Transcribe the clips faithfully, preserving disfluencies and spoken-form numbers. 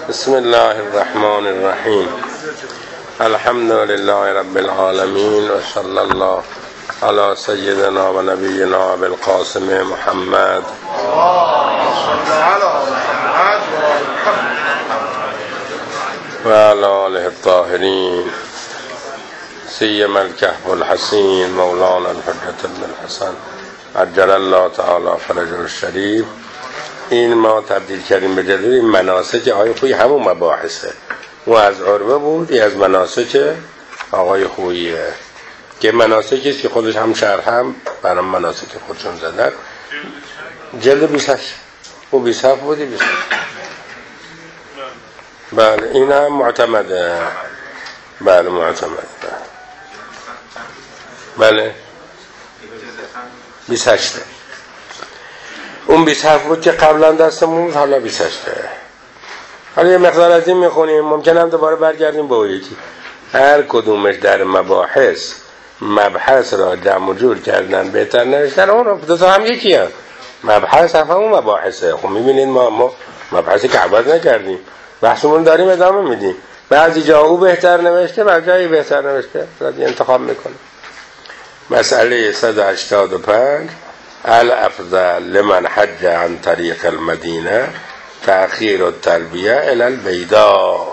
بسم الله الرحمن الرحیم. الحمد لله رب العالمین و صلی الله علی سیدنا و نبینا بالقاسم محمد و علی آله الطاهرین سیما الکهف الحسین مولانا الحجة بن الحسن عجل الله تعالی فرجه الشریف. این ما تبدیل کردیم به جدول این مناسک آقای خویی، همون مباحثه. اون از عربه بود، این از مناسک آقای خوییه که مناسکی است که خودش هم شرح هم برام مناسک خودشون زدن. جلد بیست و هشت او بیست و هفت بودی بیست و هشت. بله این هم معتمده. بله معتمده. بله بیست و هشت. اون بیست و هفت بود که قبلا دستمون، حالا بیست و هشت. حالا یه مقدار از این میخونیم، ممکنه هم دوباره برگردیم به اون یکی. هر کدومش در مباحث مبحث را جمع و جور کردن بهتر نوشتن. اون رو دو تا هم یکی هم مبحث هم همون مباحثه. خب میبینید ما ما مبحثی که عوض نکردیم، بحثمون داریم ادامه میدیم. بعضی جا او بهتر نوشته، بعضی جایی بهتر نوشته، بعضی انتخاب میکنه. مسئله صد و هشتاد و پنج الافضل لمن حج عن طریق المدینه تأخیر التلبیه الی البیضاء.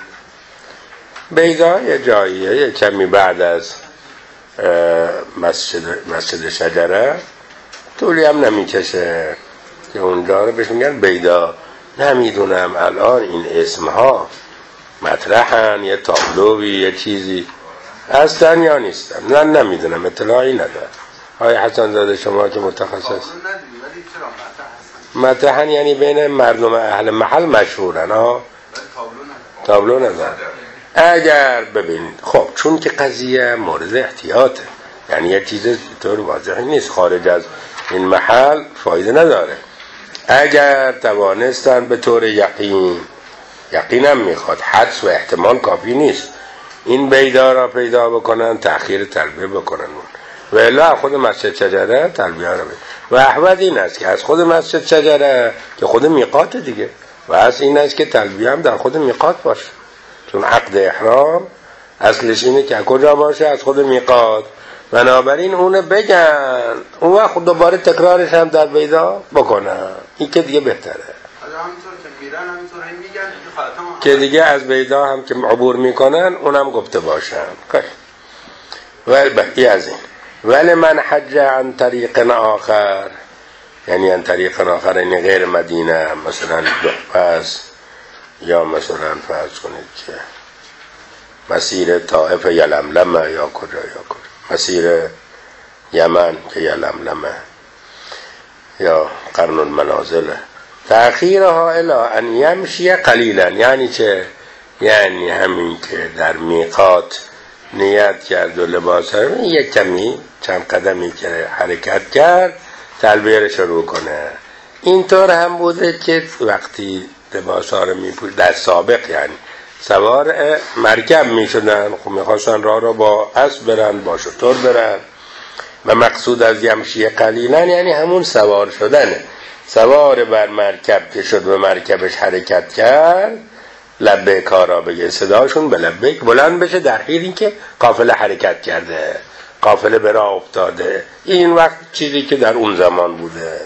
بیضاء یه جاییه، یه کمی بعد از مسجد مسجد شجره، طولی هم نمیکشه که اونجا رو بهش میگن بیضاء. نمیدونم الان این اسمها مطرحن، یه تابلوی یه چیزی هستن یا نیستن، نه نمیدونم، اطلاعی ندارم. آقای حسن زاده شما که متخصص مطرحن، یعنی بین مردم اهل محل مشهورن ها، تابلو ندارن. اگر ببینید خب چون که قضیه مورد احتیاطه، یعنی یه چیز طور واضحی نیست، خارج از این محل فایده نداره. اگر توانستن به طور یقین، یقینم میخواد، حدس و احتمال کافی نیست، این بیضاء را پیدا بکنن، تأخیر تلبیه بکنن و الا خود مسجد شجره تلبیه را بید. و احوال این است که از خود مسجد شجره که خود میقات دیگه، و از این است که تلبیه هم در خود میقات باشه، چون عقد احرام اصلش اینه که کجا باشه؟ از خود میقات. بنابراین اونو بگن، اون وقت دوباره تکرارش هم در بیضاء بکنن، این که دیگه بهتره. همینطور که میرن همینطور هم میگن که دیگه از بیضاء هم که عبور میکنن اونم گفته باشن. خیلی ولی بقیه از این ولی من حج عن طریق آخر، یعنی عن طریق آخر یعنی غیر مدینه، مثلا پس یا مثلا فرض کنید که مسیر طائف یلملمه یا کجا یا کجا، مسیر یمن که یلملمه یا قرن المنازله. تأخیرها الی ان یمشی قلیلا، یعنی چه؟ یعنی همین که در میقات نیت کرد و لباس ها یک کمی چند قدمی که حرکت کرد تلبیه رو شروع کنه. اینطور هم بوده که وقتی لباس ها رو میپوشید در سابق، یعنی سوار مرکب میشدن، خب میخواستن راه رو با اسب برن، با شتر برن، و مقصود از یمشی قلیلا یعنی همون سوار شدنه. سوار بر مرکب که شد و مرکبش حرکت کرد، لبیک ها را بگه، صداشون به لبیک بلند بشه در حین این که قافله حرکت کرده، قافله به راه افتاده. این وقت چیزی که در اون زمان بوده.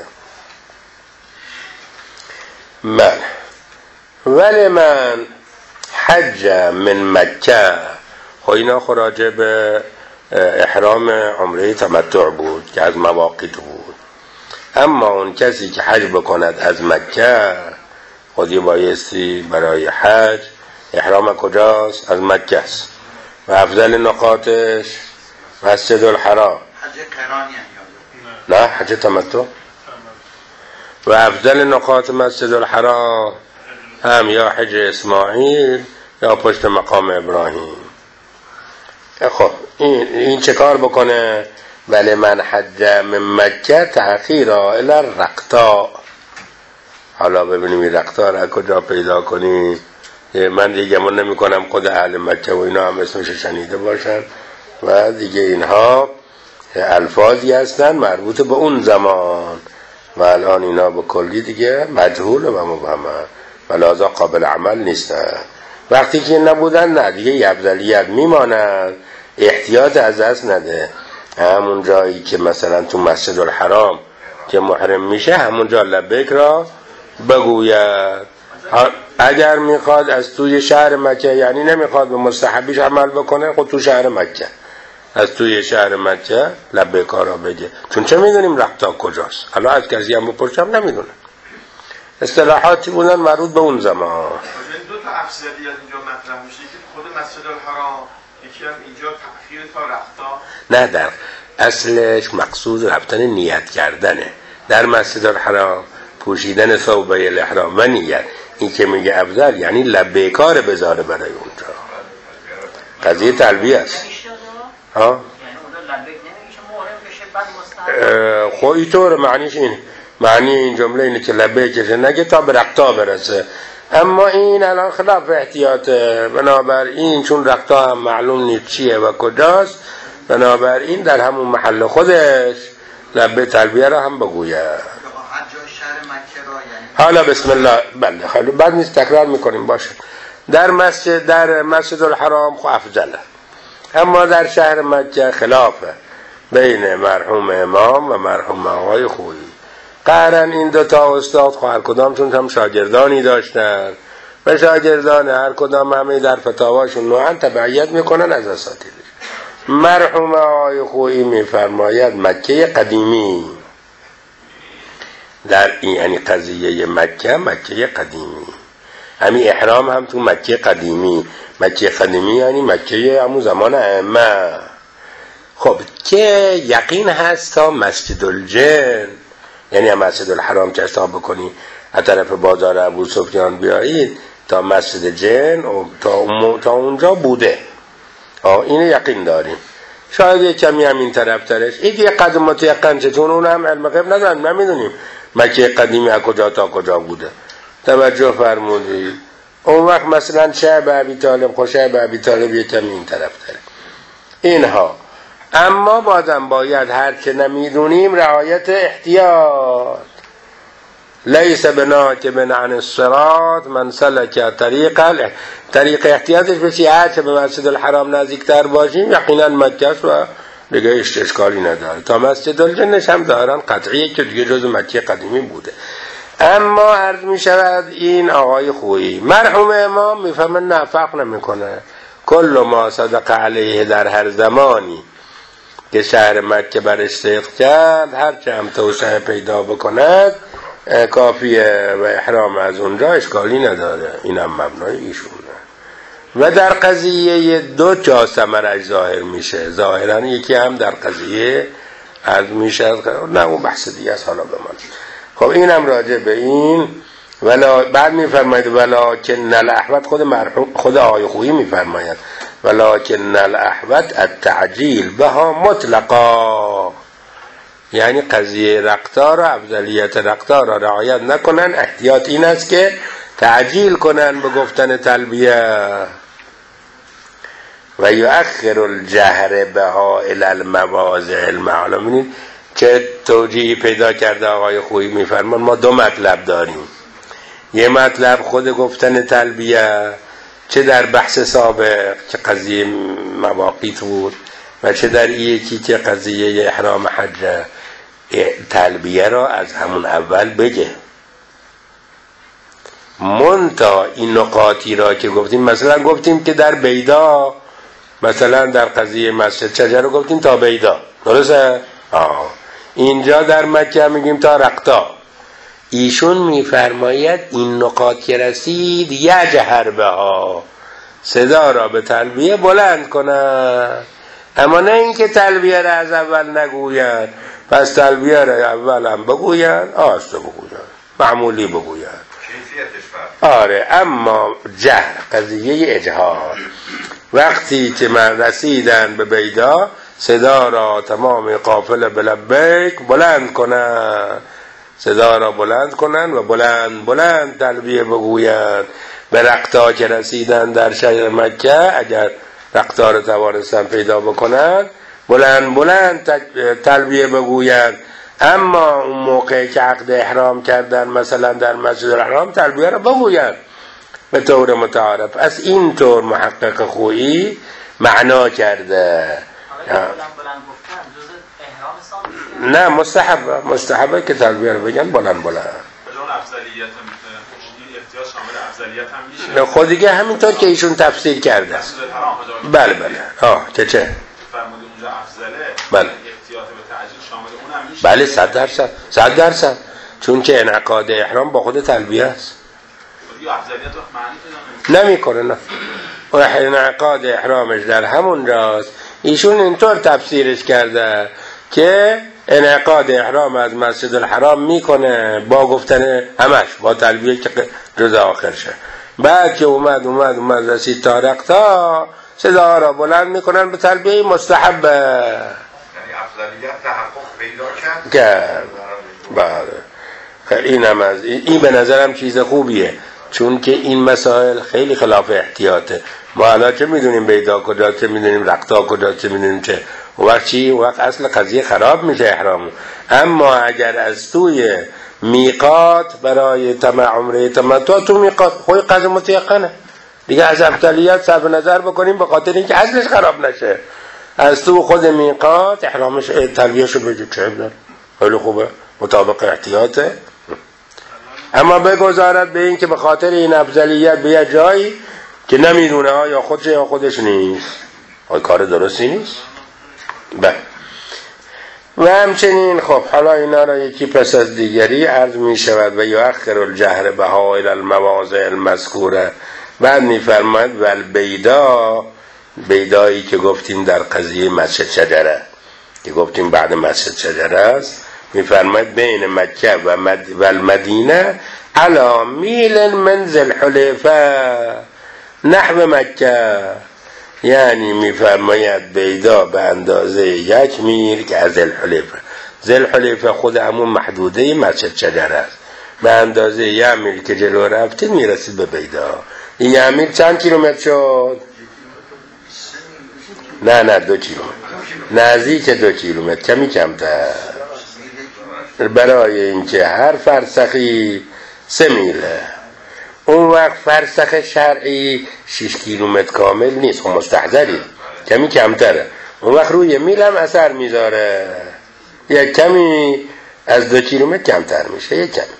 من ولی من حج من مکه، خب اینا خراجه به احرام عمره تمتع بود که از مواقیت بود. اما اون کسی که حج بکند از مکه، خودی بایستی برای حج احرام کجاست؟ از مکه است. و افضل نقاطش مسجد الحرام. حج قرانی نه حج تمتع. و افضل نقاط مسجد الحرام هم یا حج اسماعیل یا پشت مقام ابراهیم. خب این, این چه کار بکنه؟ ولی من حج من مکه تأخیرا الی الرقطاء. حالا ببینیم این رقطاء را کجا پیدا کنیم. من دیگه من نمی کنم خود اهل مکه و اینا هم اسمش شنیده باشن، و دیگه اینها الفاظی هستن مربوط به اون زمان و الان اینا به کلی دیگه مجهول و مبهمه. ولازا قابل عمل نیستن. وقتی که نبودن نه دیگه یه افضلیت میمانن، احتیاط از دست نده. همون جایی که مثلا تو مسجد الحرام که محرم میشه همونجا لبیک را بگوید. اگر میخواد از توی شهر مکه، یعنی نمیخواد به مستحبیش عمل بکنه، خود تو شهر مکه از توی شهر مکه لبیک را بگه. چون چه میدونیم رقطا کجاست؟ الان از کسی هم بپرسم نمیدونه. اصطلاحاتی بودن مربوط به اون زمان. دو تا افضلیت اینجا مطرح میشه که خود مسجد الحرام، یکی هم اینجا تأخیر تا رقطا. نه، در اصلش مقصود رفتن نیت کردنه. در مسجد الحرام پوشیدن ثوبه الاحرام و نیت. این که میگه افضل یعنی لبیکا رو بذاره برای اونجا. قضیه تلبیه است. ها؟ خب اینطور معنیش اینه. معنی این جمله اینه که لبیکش نگه تا به رقطا برسه. اما این الان خلاف احتیاطه. بنابراین چون رقطا هم معلوم نیست چیه و کجاست، بنابراین در همون محل خودش لبه تلبیه را هم بگوید. حالا بسم الله. بله خیلی بعد نیست تکرار میکنیم باشه. در مسجد در مسجد الحرام خو افضله، اما در شهر مکه خلافه بین مرحوم امام و مرحوم آقای خویی. قهرن این دوتا استاد خو هر کدام چون هم شاگردانی داشتن و شاگردان هر کدام همه در فتاواشون نوعا تبعیت میکنن از اساتیدش. مرحوم آقای خویی میفرماید مکه قدیمی، در این یعنی قضیه مکه مکه قدیمی، همین احرام هم تو مکه قدیمی. مکه قدیمی یعنی مکه همون زمان ائمه. خب که یقین هست تا مسجد الجن، یعنی مسجد الحرام که حساب بکنی از طرف بازار ابو سفیان بیایید تا مسجد جن و تا, تا اونجا بوده. این یقین داریم. شاید یک کمی هم این طرف ترش این یه قدم متیقن چون اون هم علم غیب ندارن، نمیدونیم مکه قدیمی از کجا تا کجا بوده. توجه فرمودید. اون وقت مثلا شعب ابی طالب خو شعب ابی طالب یک کمی این طرف تره اینها. اما بازم باید هر که نمیدونیم رعایت احتیاط. لیس بناکب عن الصراط من سلک طریق ال... طریق احتیاطش بسی هر که به مسجد الحرام نزدیکتر باشیم یقینا مکه است و دیگه اشکالی نداره. تا مسجد الجنش هم دارن قطعیه که دیگه جز مکه قدیمی بوده. اما عرض می شود این آقای خویی مرحوم امام میفهمه نه فرق نمیکنه. کل ما صدق علیه در هر زمانی که شهر مکه برش صدق کرد هرچه هم توسعه پیدا بکند کافیه و احرام از اونجا اشکالی نداره. اینم مبنای ایشونه. و در قضیه دو جا ثمرش ظاهر میشه. ظاهرا یکی هم در قضیه عرض میشه نه اون بحث دیگه است حالا به من. خب اینم راجع به این. ولا بعد میفرماید ولکن الاحوط خود مرحوم خود آقای خویی میفرماید ولکن الاحوط التعجیل بها مطلقا، یعنی قضیه رقطا را افضلیت رقطا را رعایت نکنن. احتیاط این است که تعجیل کنن به گفتن تلبیه و یؤخر الجهر بها الی المواضع المعلومه. چه توجیهی پیدا کرده آقای خویی میفرمان ما دو مطلب داریم. یه مطلب خود گفتن تلبیه چه در بحث سابق که قضیه مواقیت بود و چه در یکی که قضیه احرام حج تلبیه را از همون اول بگه. منتها این نقاطی را که گفتیم مثلا گفتیم که در بیدا مثلا در قضیه مسجد شجر رو گفتیم تا بیدا درسته؟ آه. اینجا در مکه میگیم تا رقطا. ایشون میفرماید این نقاط که رسید یجهر بها صدا را به تلبیه بلند کنند، اما نه اینکه تلبیه را از اول نگوید. پس تلبیه را اول هم بگوید آسته بگوید معمولی بگوید آره. اما جهر قضیه اجهار وقتی که من رسیدن به بیدا صدا را تمام قافله بلبیک بلند کنند، صدا را بلند کنند و بلند بلند تلبیه بگویند. به رقطا که رسیدن در شهر مکه اگر رقطا را توانستن پیدا بکنند بلند بلند تلبیه بگویند. اما اون موقع که عقد احرام کردن مثلا در مسجد الحرام تلبیه را بگوین به طور متعارف. از این طور محقق خویی معنا کرده. نه مستحب مستحبه که تلبیه را بگن بلند بلند. خود دیگه همینطور که ایشون تفسیر کرده. بله بله. آه که چه؟ فرمودید اونجا افضله. بله. احتیاط به تعجیل شامل اونم میشه. بله صد درصد. صد درصد. چون که انعقاد احرام با خود تلبیه است. دیگه افضلیت رو معنی پیدا نمیکنه. نه. و انعقاد احرامش در همون جاست. ایشون اینطور تفسیرش کرده که انعقاد احرام از مسجد الحرام میکنه با گفتن همش با تلبیه که جز آخر شه. بعد که اومد اومد اومد رسید تا رقطا صدا را بلند میکنن به تلبیه مستحبه. یعنی افضلیت تحقق پیدا کرد. کرد. بله. این هم از این به نظرم چیز خوبیه، چون که این مسائل خیلی خلاف احتیاطه. ما الان چه میدونیم بیدا کجا، چه میدونیم رقطا کجا، چه میدونیم چه. وقت چی؟ وقت اصل قضیه خراب میشه احرام. اما اگر از توی میقات برای تمام عمره تمتع تو میقات خوی قضیه متیقنه دیگه، از افضلیت صرف نظر بکنیم به خاطر اینکه اصلش خراب نشه. از تو خود میقات احرامش تلبیهشو بگید چه بدن خیلی خوبه مطابق احتیاطه. اما بگذارد به این که به خاطر این افضلیت به یه جایی که نمیدونه یا خودش یا خودش نیست، آیا کار درستی نیست؟ بله. و همچنین خب حالا اینا را یکی پس از دیگری عرض می شود و یؤخر الجهر بها الی المواضع المذکوره. بعد می فرماید و البیدا، بیدایی که گفتیم در قضیه مسجد شجره که گفتیم بعد مسجد شجره است، می فرماید بین مکه و, مد و المدینه علی میل من ذی الحلیفه نحو مکه، یعنی میفرماید بیدا به اندازه یک میل که از ذی الحلیفه. ذی الحلیفه خود همون محدوده مسجد شجره است، به اندازه یک میل که جلو رفته میرسید به بیدا. این یک میل چند کیلومتر شد؟ نه نه دو کیلومتر، نزدیک دو کیلومتر، کمی کمتر، برای اینکه هر فرسخی سه میله. اون وقت فرسخ شرعی شش کیلومتر کامل نیست، خب مستحضری کمی کمتره. اون وقت روی میل هم اثر میذاره، یک کمی از دو کیلومتر کمتر میشه، یک کمی.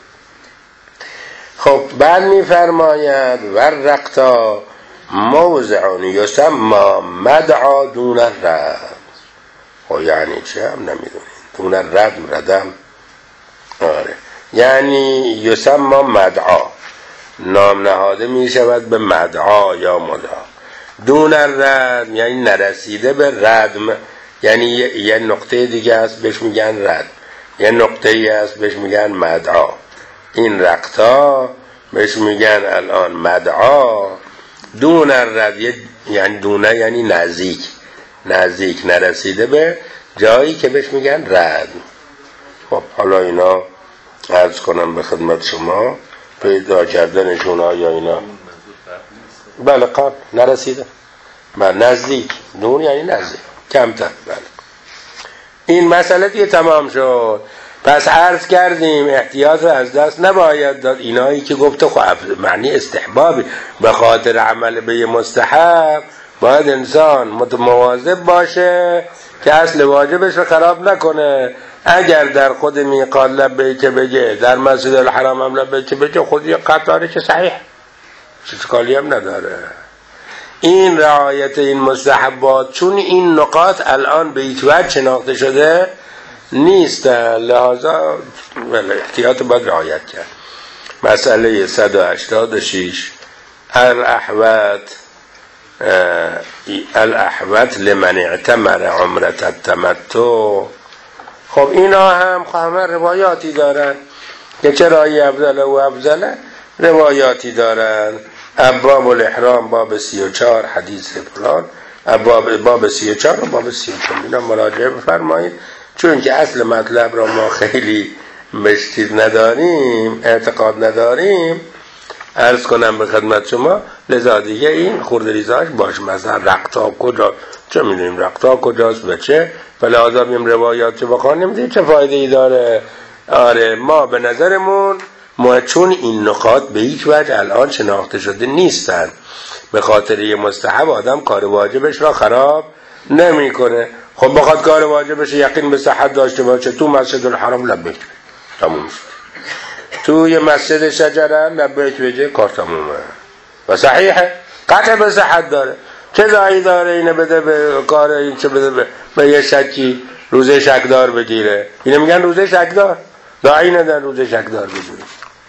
خب بعد میفرماید ورقتا موضع یسمى مدعا دون الرد. خب یعنی چه هم نمیدونیم دون الرد ردم. آره یعنی یسمى مدعا، نام نهاده می شود به مدعا یا مدعا. دون الرد یعنی نرسیده به ردم، یعنی یه نقطه دیگه است بهش میگن رد، یه نقطه ای است بهش میگن مدعا. این رقطا بهش میگن الان مدعا. دون الرد یعنی دونه یعنی نزدیک، نزدیک نرسیده به جایی که بهش میگن رد. خب حالا اینا عرض کنم به خدمت شما پیدا کردنشون آیا اینا بله قبل نرسیده، من نزدیک، دون یعنی نزدیک کمتر. بله این مسئله دیگه تمام شد. پس عرض کردیم احتیاط رو از دست نباید داد. اینایی که گفته خب معنی استحبابی به خاطر عمل به مستحب باید انسان مواظب باشه که اصل واجبش رو خراب نکنه. اگر در خود میقات لبیک بگه، در مسجد الحرام هم لبیک بگه، خود یه قطاره که صحیح اشکالی هم نداره. این رعایت این مستحبات، چون این نقاط الان به هیچ وجه شناخته شده نیست، لحاظا احتیاط باید رعایت کرد. مسئله صد و هشتاد و شش الاحوت الاحوت لمن اعتمر عمرة التمتع. خب اینا هم همه روایاتی دارن که چرا ای افضل و افضل، روایاتی دارن. باب الاحرام باب سی و چهار حدیث فلان، باب باب سی و چهار و باب سی و چهار اینا مراجعه بفرمایید، چون که اصل مطلب را ما خیلی مشتید نداریم، اعتقاد نداریم، عرض کنم به خدمت شما، لذا دیگه این خورد ریزاش باش. مثلا رقطا کجا چه میدونیم رختها کجاست و چه، فلازا بیم روایات چه بخوانیم دیگه چه فایده ای داره. آره ما به نظرمون ما چون این نکات به هیچ وجه الان شناخته شده نیستن، به خاطر یه مستحب آدم کار واجبش را خراب نمیکنه. خب بخواد کار واجبش یقین به صحت داشته باشه، تو مسجد الحرام لبیک تموم شد، تو یه مسجد شجره لبیک بگه کار تمومه و صحیحه، قطع به صحت داره. چه دایی داره اینه بده به کار این، چه بده به, به یه شکی روزه شکدار بگیره، اینه میگن روزه شکدار، دایی ندن روزه شکدار بگیره.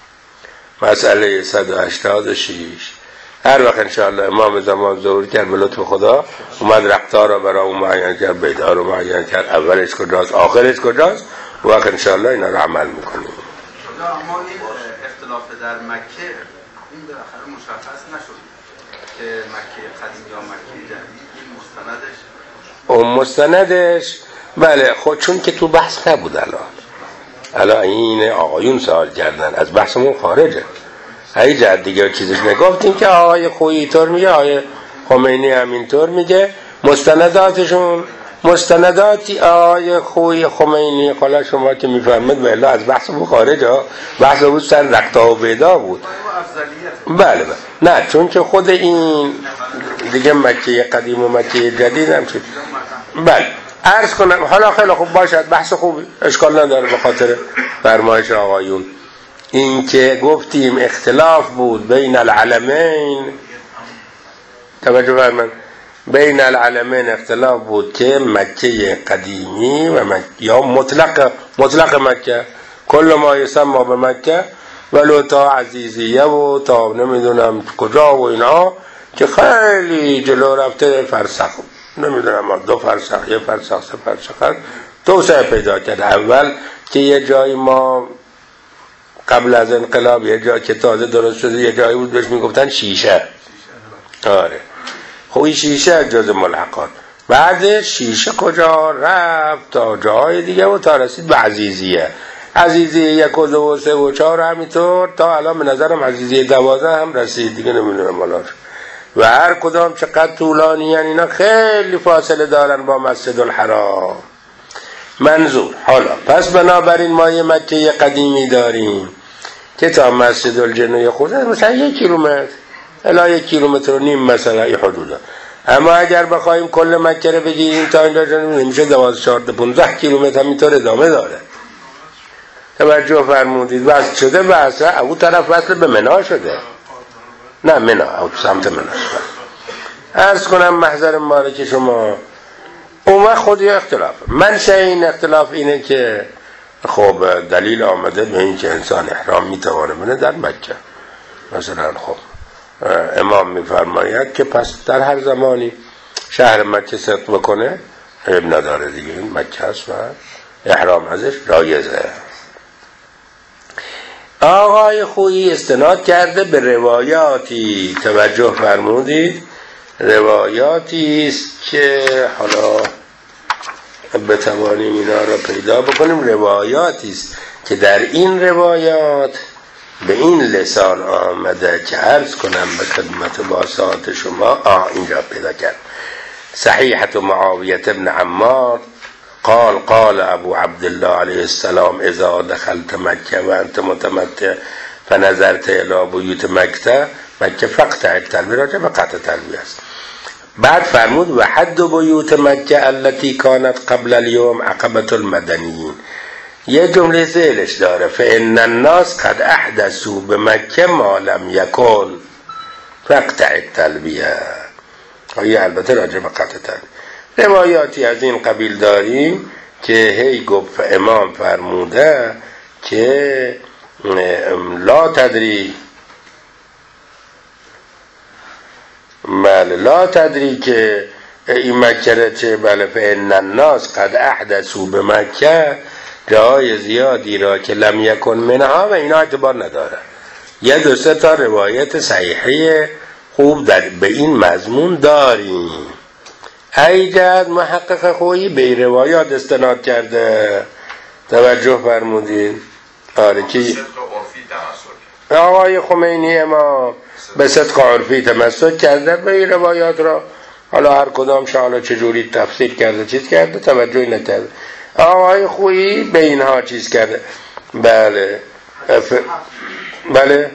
مسئله صد و هشتاد و شش هر وقت انشاءالله امام زمان ظهور کرد به لطف خدا اومد رختار رو برای اون معین کرد، بیدار رو معین کرد، اولش کجاست آخرش کجاست، وقت انشاءالله اینا رو عمل میکنیم. اما این اختلاف در مکه این بالاخره مشخص نشد که مکه قدیم یا مکه جدید، این مستندش اون مستندش بله خود چون که تو بحث نبود الان الان این آقایون سوال کردن از بحثمون خارجه، هی جد دیگه چیزش نگفتیم که آقای خویی اینطور میگه، آقای خمینی هم اینطور میگه، مستنداتشون مستنداتی آقای خویی خمینی خلا شما که میفهمید بله از بحثمون خارجه، بحث بود سن رقتا و بیدا بود. بله بله نه چون که خود این دیگه مکه قدیم و مکه جدید هم شد. بله عرض کنم حالا خیلی خوب باشد، بحث خوب اشکال نداره به خاطر فرمایش آقایون. این که گفتیم اختلاف بود بین العلمین، توجه فرمایید، بین العلمین اختلاف بود که مکه قدیمی و مکه یا مطلق مطلق مکه کل ما یسمى به مکه ولو تا عزیزیه و تا نمیدونم کجا و اینا که خیلی جلو رفته فرسخ نمیدونم دو فرسخ یه فرسخ سه فرسخ توسعه پیدا کرد. اول که یه جایی ما قبل از انقلاب یه جایی که تازه درست شده یه جایی بود بهش میگفتن شیشه، آره خب این شیشه جز ملحقات، بعدش شیشه کجا رفت تا جای دیگه و تا رسید به عزیزیه، عزیزیه یک و دو و سه و چهار همینطور تا الان به نظرم عزیزیه دوازده هم رسید دیگه نمیدونم مالاش، و هر کدام چقدر طولانی یعنی اینا خیلی فاصله دارن با مسجد الحرام. منظور حالا پس بنابراین ما یه مکه قدیمی داریم که تا مسجد الجنوی خود مثلا یک کیلومتر الا یک کیلومتر و نیم مثلا این حدودا، اما اگر بخوایم کل مکه رو بگیریم تا اینجا نمیشه دوازده چهارده پانزده کیلومتر همینطور ادامه داره. توجه فرمودید وصل شده بس او طرف وصل به منی شده، نه منی او سمت منی شده. عرض کنم محضر مبارک شما اون خود یه اختلاف، منشأ این اختلاف اینه که خب دلیل آمده به این که انسان احرام میتوانه بنه در مکه، مثلا خب امام میفرماید که پس در هر زمانی شهر مکه صدق بکنه عیب نداره دیگه، این مکه هست و احرام ازش رایزه. آقای خویی استناد کرده به روایاتی، توجه فرمودید، روایاتی است که حالا بتوانیم اینا را پیدا بکنیم، روایاتی است که در این روایات به این لسان آمده که عرض کنم به خدمت باسات شما. آه اینجا پیدا کرد، صحیحة معاویة بن عمار قال قال ابو عبدالله علیه السلام اذا دخلت مکه و انت متمتع فنظرت الى بیوت مکه مکه فقطع التلبیه، راجع به قطع تلبیه است. بعد فرمود و حد بیوت مکه التي كانت قبل اليوم عقبة المدنیین، یه جمله زیلش داره فان الناس قد احدثوا بمکه ما لم یکن فقطع التلبیه، این البته راجع به قطع تلبیه. روایاتی از این قبیل داریم که هی گفت امام فرموده که لا تدری بله لا تدری که این مکه چه بله فان الناس قد احدثوا به مکه جای زیادی را که لم یکن منها و اینا اعتبار نداره. یه دو سه تا روایت صحیحه خوب در به این مضمون داریم. ایجاد محقق خویی به روایات استناد کرده، توجه فرمودید. آره که آقای خمینی امام به صدق عرفی تمسک کرده به این روایات را، حالا هر کدام حالا چجوری تفسیر کرده چیز کرده توجهی نکرده. آقای خویی به اینها چیز کرده. بله ف... بله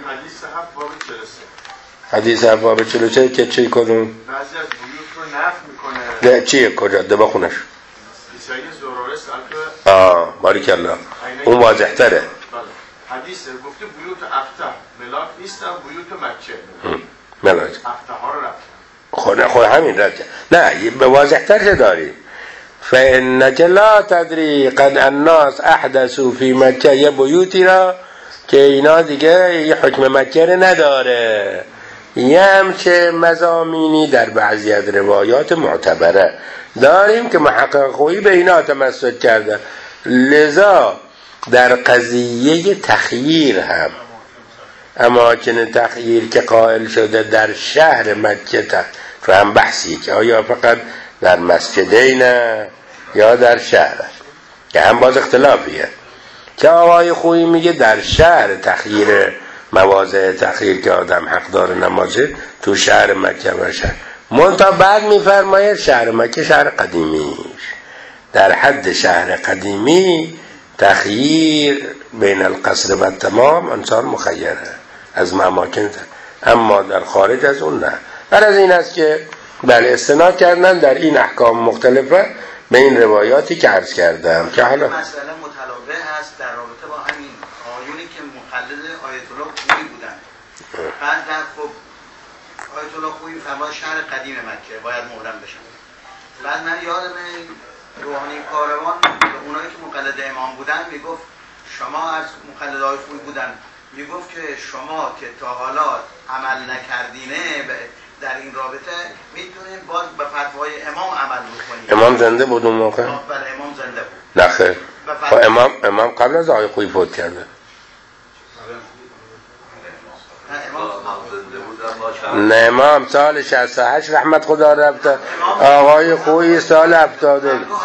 حدیث هفت باب چلو سه که چی کدوم؟ بعضی از بیوت رو نفی میکنه. ده چیه کجا؟ ده بخونش. ایسایی زراره سالت آه باریکالله اون واضح تره. حدیث گفته بیوت افتح ملاک نیستن بیوت مکه ملاک افتح ها رو رفتن. خود خود همین رد نه به واضح تر داریم. فإنك لا تدري قد الناس احدثوا في مکه یه بیوتی را که اینا دیگه یه حکم مکه رو نداره. یه همچه مضامینی در بعضی از روایات معتبره داریم که محقق خویی به اینا تمسک کرده. لذا در قضیه تخییر هم اماکن تخییر که قائل شده در شهر مکه تو هم بحثی که آیا فقط در مسجدین یا در شهر که هم باز اختلافیه که آقای خویی میگه در شهر تخییر مواضع تخییر که آدم حق داره نمازه تو شهر مکه باشه. منتها بعد میفرماید شهر مکه شهر قدیمیش در حد شهر قدیمی تخییر بین القصر و تمام انصار مخیره از اماکن، اما در خارج از اون نه. بر از این است که بله استناد کردن در این احکام مختلفه به این روایاتی که عرض کردم که حالا مسئله متلاقی هست در رابطه با همین آیونی که مقلد آیت الله خویی بودن. بعد در خب آیت الله خویی فرمان شهر قدیم مکه باید محرم بشن. بعد من یادم روحانی کاروان اونایی که مقلد امام بودن میگفت شما از مقلد آیت خویی بودن میگفت که شما که تا حالا عمل نکردینه در این رابطه میتونید باز به فتوای امام عمل بکنید. امام زنده بود اون موقع؟ بله امام زنده بود. نه خیر. امام امام قبل از آقای خویی فوت کرده. نه امام سال شصت و هشت رحمت خدا رفته، آقای خویی سال هفتاد.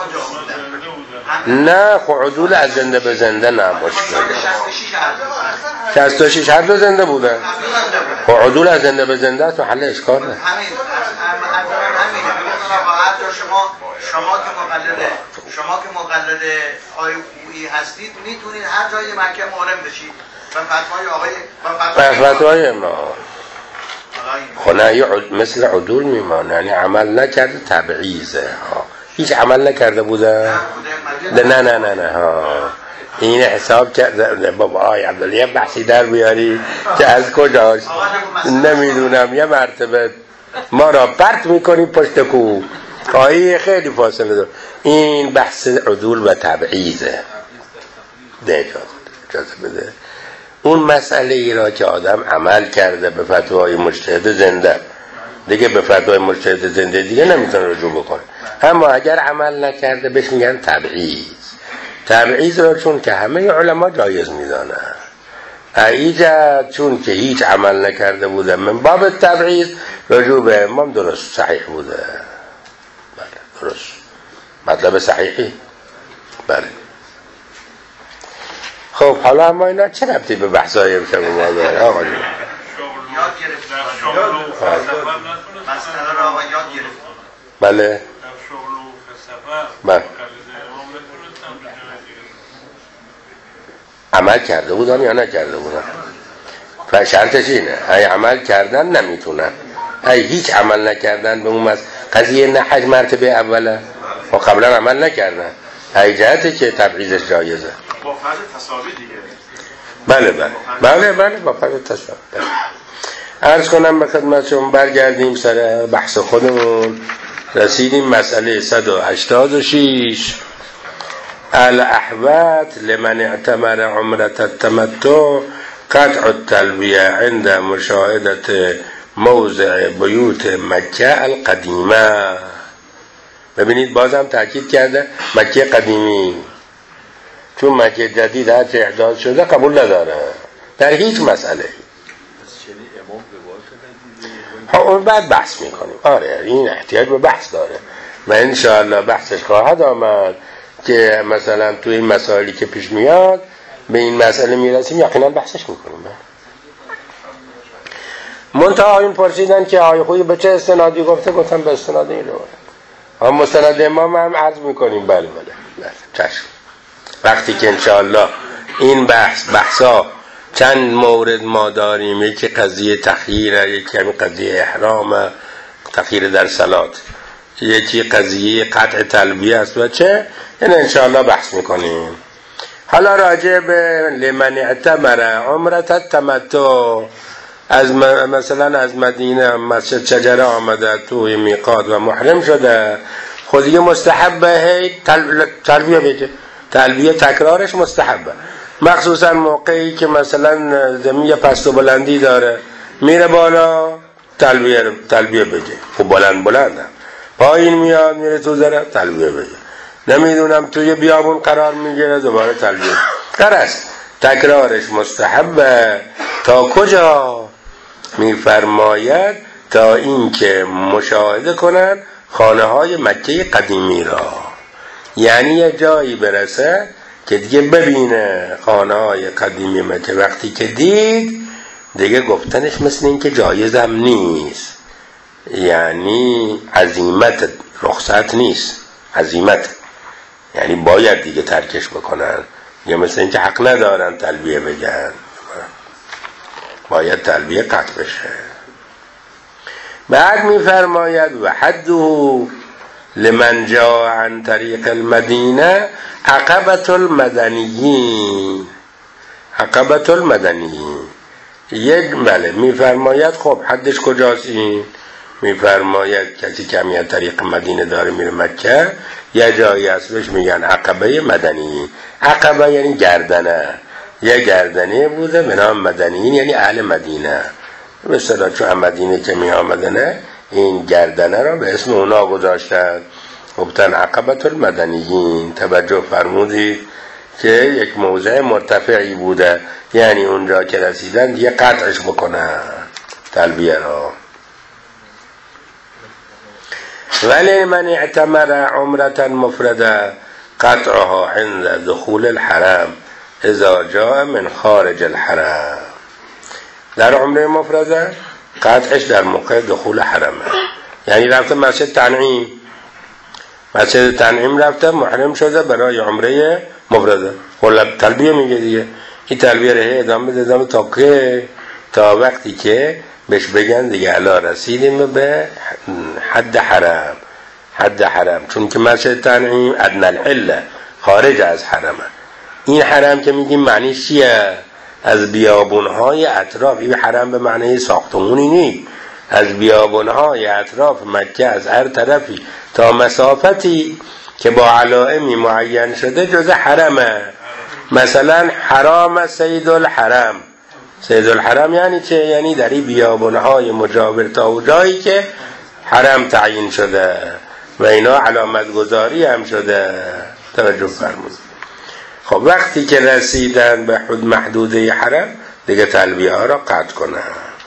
نه خب عدول از زنده به زنده نه مشکل. شصت و شش هر دو زنده بودن. خب عدول از زنده به زنده است محل اشکال نه. شما شما که مقلد شما که مقلد آقای خویی هستید میتونید هر جای مکه محرم بشید و فتوای آقای و فتوای امام. خب نه مثل عدول میمانه، یعنی عمل نکرده تبعیضه ها. هیچ عمل نکرده بوده؟ نه نه نه نه نه ها. این حساب کرده بابا آی عبدالله یه بحثی در بیاری که از کجاست نمیدونم. یه مرتبه ما را پرت میکنی پشت کو آیه خیلی فاصله داره. این بحث عدول و تبعیضه. ده اجازه اجازه بده. اون مسئله ای را که آدم عمل کرده به فتوای مجتهد زنده دیگه به فتوای مجتهد زنده دیگه نمیتونه رجوع بکنه. اما اگر عمل نکرده بهش میگن تبعیض. تبعیض را چون که همه علما جایز میدانن، ایجاد چون که هیچ عمل نکرده بوده من باب تبعیض رجوع به امام درست صحیح بوده. بله درست مطلب صحیحی. بله خب حالا اما اینا چه ربطی به بحثای امشب ما داره آقا جون؟ یاد گرفتیم مسئله را آقا یاد گرفتیم. بله بله عمل کرده بودن یا نکرده بودن؟ شرطش اینه ای عمل کردن نمیتونن، ای هیچ عمل نکردن به اون قضیه نه حج مرتبه اوله و قبلا عمل نکردن ای جهته که تبعیضش جایزه. با فرض تساوی دیگه. بله بله بله بله با فرض تساوی. عرض کنم به خدمتشون برگردیم سر بحث خودمون. رسیدیم مسئله صد و هشتاد و شش الاحوات لمن اعتمر عمرة التمتع قطع التلبیه عند مشاهدة موضع بیوت مکه القدیمه. ببینید بازم تاکید کرده مکه قدیمی، چون مکه جدید هرچه احداث شده قبول نداره در هیچ مسئله. ها اون بعد بحث میکنیم. آره این احتیاج به بحث داره و انشاءالله بحثش خواهد آمد که مثلا تو این مسائلی که پیش میاد به این مسئله میرسیم یقینا بحثش میکنیم. منتها این پرسیدن که آقای خویی به چه استنادی گفته؟ گفتم به استناد این روایت. هم مستند امام هم عرض میکنیم. بله بله بله چشم. وقتی که انشاءالله این بحث بحثا چند مورد ما داریم، یکی قضیه تخییره، یکی همین قضیه احرام، تخییر در صلات، یکی قضیه قطع تلبیه است و چه، این انشاءالله بحث میکنیم. حالا راجع به لمن اعتمر عمرت التمتع، از مثلا از مدینه مسجد شجره آمده توی میقات و محرم شده، خودی مستحبه هی تلبیه بگه، تلبیه تکرارش مستحبه، مخصوصا موقعی که مثلا زمین پست و بلندی داره میره بالا تلبیه تلبیه بگه، خب بلند بلند هم. پایین میاد میره تو ذره تلبیه بگه، نمیدونم توی بیابون قرار میگیره دوباره تلبیه. درست تکرارش مستحبه. تا کجا؟ میفرماید تا این که مشاهده کنن خانه های مکه قدیمی را، یعنی یه جایی برسه که دیگه ببینه خانه های قدیمی مکه. وقتی که دید دیگه گفتنش مثل این که جایزم نیست، یعنی عزیمت رخصت نیست، عزیمت یعنی باید دیگه ترکش بکنن، یا مثل این که حق ندارن تلبیه بگن، باید تلبیه قطع بشه. بعد میفرماید و حده لمن جاء عن طریق المدینه عقبة المدنیین، عقبة المدنیین یک بله. میفرماید خب حدش کجاست این؟ میفرماید کسی که از طریق مدینه داره میره مکه، یه جایی هست بهش میگن عقبه مدنی. عقبه یعنی گردنه، یه گردنه بوده به نام مدنیین، یعنی اهل مدینه. به اصطلاح چون مدینه که می آمدنه این گردنه را به اسم اونا گذاشتن، گفتن عقبة المدنیین. توجه فرمودید که یک موضع مرتفعی بوده، یعنی اونجا که رسیدن دیگه قطعش بکنن تلبیه را. ولی من اعتمر عمرة مفرده قطعها عند دخول الحرم اذا جاء من خارج الحرم. در عمره مفرده قطعش در موقع دخول حرمه، یعنی رفته مسجد تنعیم، مسجد تنعیم رفته محرم شده برای عمره مفرده، خب تلبیه میگه دیگه. این تلبیه ره ادامه بده ادامه تا که تا وقتی که بهش بگن دیگه الا رسیدیم به حد حرم. حد حرم چون که مسجد تنعیم ادنی العله، خارج از حرمه. این حرم که میگیم معنیش چیه؟ از بیابونهای اطراف. این حرم به معنی ساختمونی نیست، از بیابونهای اطراف مکه از هر طرفی تا مسافتی که با علائمی معین شده جز حرمه. مثلا حرام سید الحرم، سید الحرم یعنی چه؟ یعنی در این بیابونهای مجاور تا جایی که حرم تعیین شده و اینا علامت گذاری هم شده. توجه فرمود. خب وقتی که رسیدن به حد محدوده حرم دیگه تلبیه ها را قطع کنن.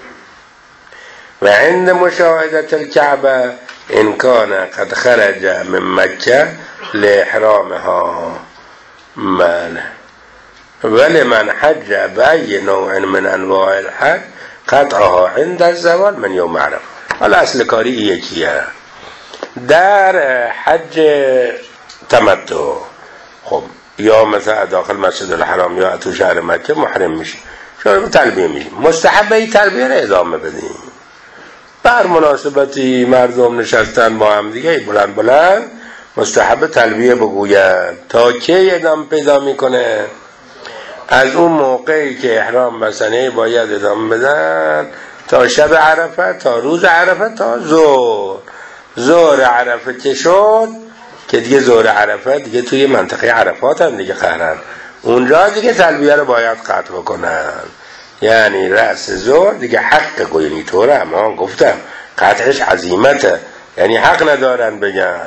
و عند مشاهدت الكعبه ان کان قد خرج من مکه لاحرامها من ولمن حج بأي نوع من انواع الحج قطعها عند الزوال من یوم عرفه. حالا اصل کاری یکیه. در حج تمتع خب یا مثلا داخل مسجد الحرام یا تو شهر مکه محرم میشی، شما تلبیه میشی، مستحبه ای تلبیه رو ادامه بدیم. بر مناسبتی مردم نشستن با هم دیگه بلند بلند مستحب تلبیه بگوید. تا کی ادامه پیدا میکنه؟ از اون موقعی که احرام بسنه باید ادامه بدن تا شب عرفه، تا روز عرفه، تا ظهر. ظهر عرفه که شد که دیگه ظهر عرفه دیگه توی منطقه عرفات هم دیگه قرن، اونجا دیگه تلبیه رو باید قطع بکنن. یعنی رأس ظهر دیگه حق گوینی طوره، اما گفتم قطعش عزیمته، یعنی حق ندارن بگن.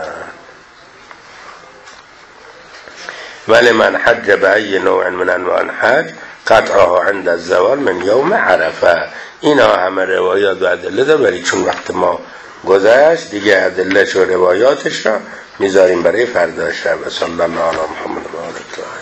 ولی من حج به ای نوع من انواع الحج قطعها عند الزوال من یوم عرفه. اینا همه روایات و ادله داره، ولی چون وقت ما گذشت دیگه ادلهش و روایاتش را میذاریم برای فردا شب. صلی الله علی محمد و آله.